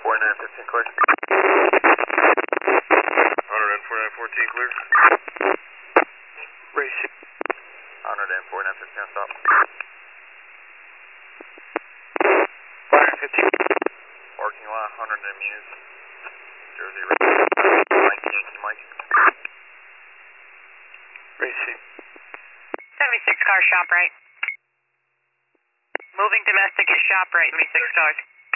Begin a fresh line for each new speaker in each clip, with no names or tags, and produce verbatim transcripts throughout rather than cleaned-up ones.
forty-nine fifteen clear. Honor and forty-nine fourteen clear.
Racing.
Honor and forty-nine fifteen stop.
forty-nine fifteen.
Parking lot, Honor and Muse. Jersey Racing. Mike Yankee Mike.
Racing.
seventy-six car shop right. Moving domestic is shop right, seventy-six cars.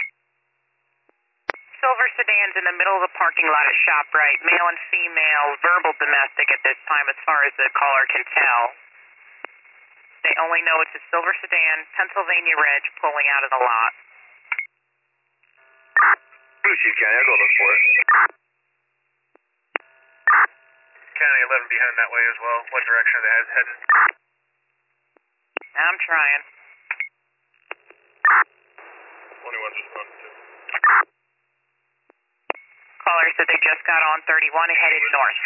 Silver sedans in the middle of the parking lot at shop right. Male and female, verbal domestic at this time as far as the caller can tell. They only know it's a silver sedan, Pennsylvania Reg, pulling out of the lot.
Chief County, I'll go look for it. County eleven behind that way as well. What direction are they headed?
I'm trying.
twenty-one just one.
Caller said they just got on thirty-one and headed north.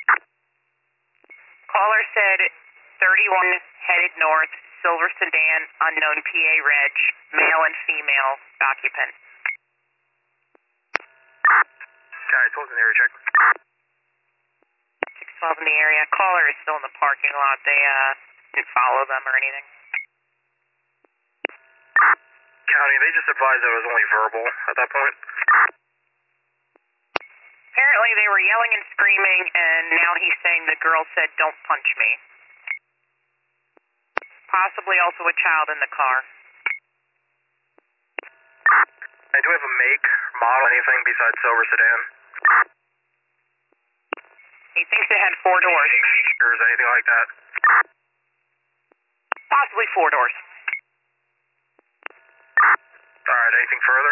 Caller said thirty-one headed north, silver sedan, unknown P A reg, male and female occupant.
County twelve in the area, check.
six twelve in the area. Caller is still in the parking lot. They uh didn't follow them or anything.
County, they just advised that it was only verbal at that point.
Apparently they were yelling and screaming, and now he's saying the girl said, "Don't punch me." Possibly also a child in the car.
I do have a make, model, anything besides silver sedan.
He thinks it had four doors.
Or is anything like that?
Possibly four doors.
Alright, anything further?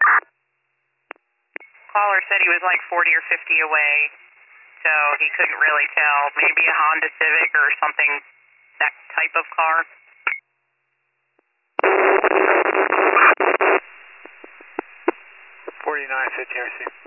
Caller said he was like forty or fifty away, so he couldn't really tell. Maybe a Honda Civic or something, that type of car.
forty-nine fifty R C.